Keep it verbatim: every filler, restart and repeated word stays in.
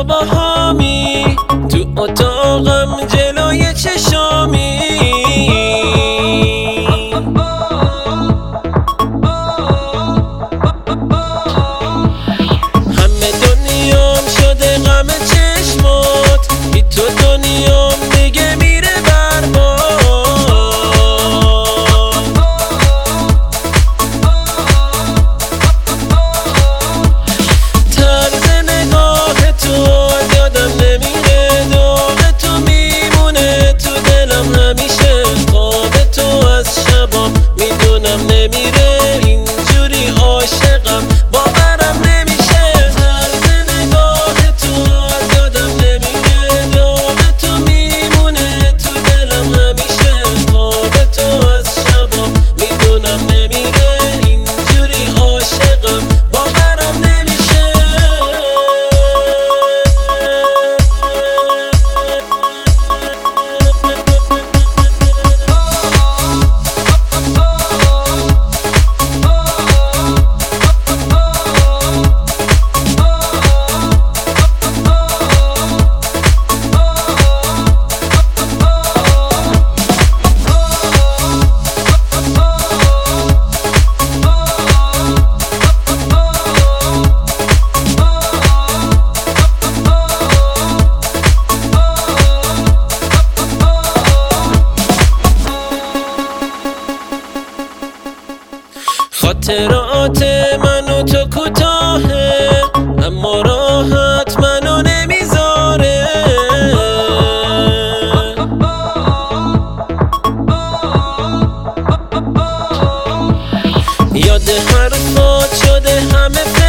تو با همی، تو اتاقم جلوی چشامی. همه دنیام شده غم چشمات، بی تو دنیام دیگه میره برباد. طرز نگاه تو یادم نمیره، داغ تو میمونه تو دلم همیشه. خواب تو از شبام میدونم نمیره، اینجوری عاشقم باورم نمیشه. طرز نگاه تو یادم نمیره، داغ تو میمونه تو دلم همیشه. خواب تو از شبام میدونم نمیره، اینجوری عاشقم باورم نمیشه. خاطرات من و تو کوتاهه، اما راحت منو نمیذاره. یاد حرفات شده همه